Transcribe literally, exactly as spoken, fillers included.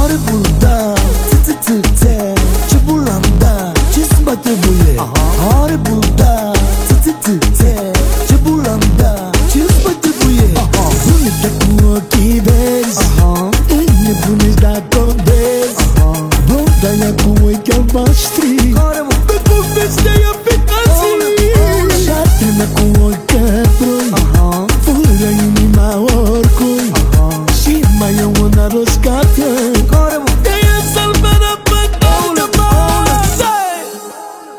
Horrible da, t-t-t-t ce bulam da, ce-ți bate buie. Horrible da, t-t-t-t ce bulam da, ce-ți bate buie. Bunica cu ochii verzi, înnebunești dacă o vezi. Blonda ea cu ochi albaștri, pe povestea ea pe cații. Șartea mea cu ochi caproi, fără